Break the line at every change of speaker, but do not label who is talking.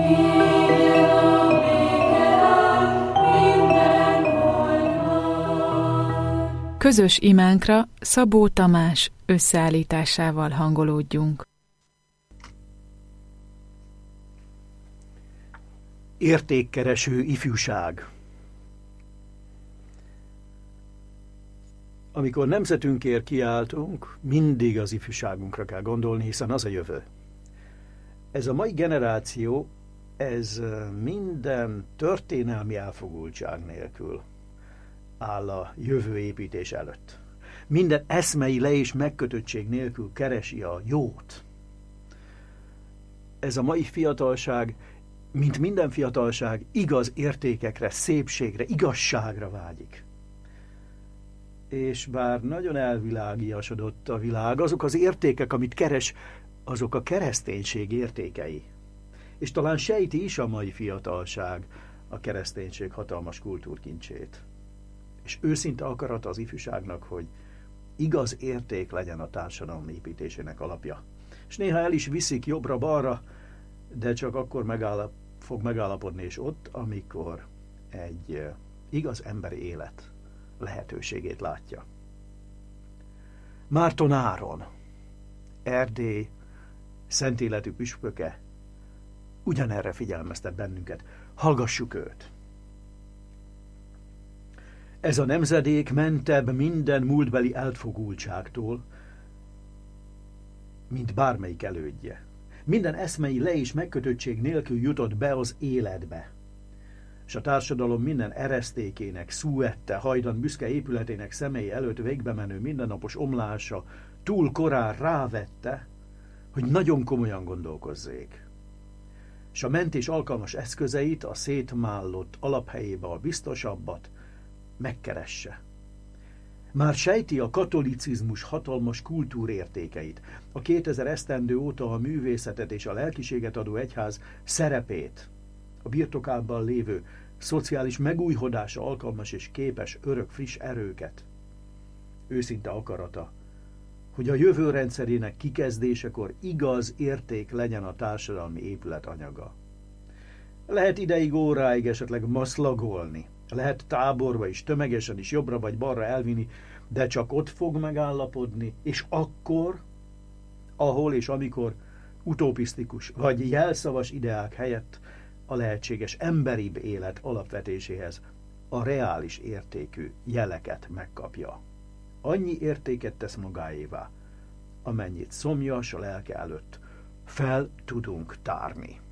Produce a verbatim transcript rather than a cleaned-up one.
Közös imánkra Szabó Tamás összeállításával hangolódjunk.
Értékkereső ifjúság. Amikor nemzetünkért kiáltunk, mindig az ifjúságunkra kell gondolni, hiszen az a jövő. Ez a mai generáció, ez minden történelmi elfogultság nélkül áll a jövő építés előtt. Minden eszmei le- és megkötöttség nélkül keresi a jót. Ez a mai fiatalság, mint minden fiatalság, igaz értékekre, szépségre, igazságra vágyik. És bár nagyon elvilágiasodott a világ, azok az értékek, amit keres, azok a kereszténység értékei. És talán sejti is a mai fiatalság a kereszténység hatalmas kultúrkincsét. És őszinte akarata az ifjúságnak, hogy igaz érték legyen a társadalom építésének alapja. És néha el is viszik jobbra-balra, de csak akkor megállap, fog megállapodni és ott, amikor egy igaz emberi élet lehetőségét látja. Márton Áron, Erdély szent életű püspöke, ugyanerre figyelmeztet bennünket. Hallgassuk őt! Ez a nemzedék mentebb minden múltbeli elfogultságtól, mint bármelyik elődje. Minden eszmei le- és megkötöttség nélkül jutott be az életbe. És a társadalom minden eresztékének, szúette, hajdan büszke épületének szemei előtt végbe menő mindennapos omlása túl korán rávette, hogy nagyon komolyan gondolkozzék. És a mentés alkalmas eszközeit, a szétmállott alaphelyébe a biztosabbat megkeresse. Már sejti a katolicizmus hatalmas kultúrértékeit, a kétezer esztendő óta a művészetet és a lelkiséget adó egyház szerepét, a birtokában lévő szociális megújhodásra alkalmas és képes örök friss erőket. Őszinte akarata, hogy a jövő rendszerének kikezdésekor igaz érték legyen a társadalmi épület anyaga. Lehet ideig, óráig esetleg maszlagolni, lehet táborba is, tömegesen is jobbra vagy balra elvinni, de csak ott fog megállapodni, és akkor, ahol és amikor utopisztikus vagy jelszavas ideák helyett a lehetséges emberibb élet alapvetéséhez a reális értékű jeleket megkapja. Annyi értéket tesz magáévá, amennyit szomjas a lelke előtt fel tudunk tárni.